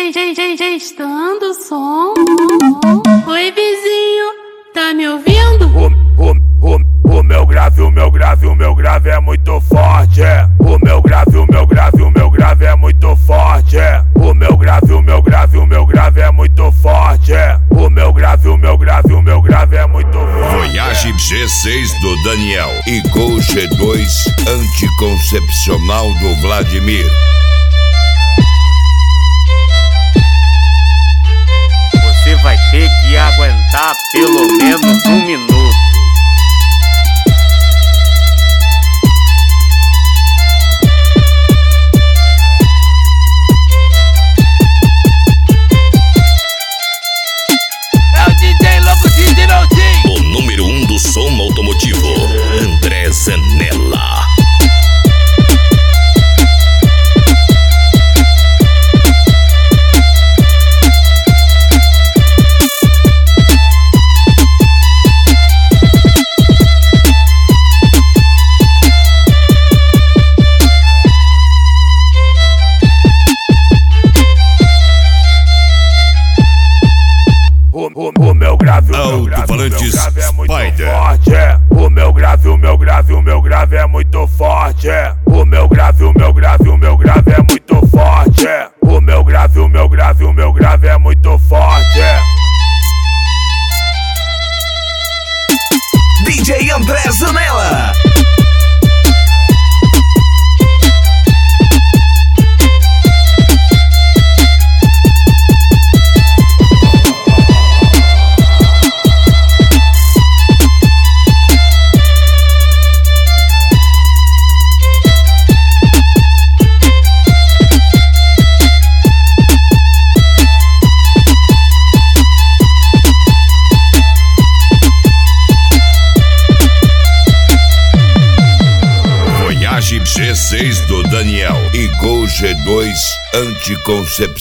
Testando o som. Oi, vizinho, tá me ouvindo? O meu grave é muito forte. O meu grave é muito forte. O meu grave é muito forte. O meu grave é muito forte. Voyage G6 do Daniel e Gol G2 anticoncepcional do Vladimir. Você vai ter que aguentar pelo menos 1 minuto. O número 1 do som automotivo, André Zanella. O meu grave Alto-falantes é muito Spider. forte. O meu grave é muito forte. O meu grave é muito forte. O meu grave é muito forte. DJ André Zanella. G6 do Daniel e Gol G2 anticoncepcional.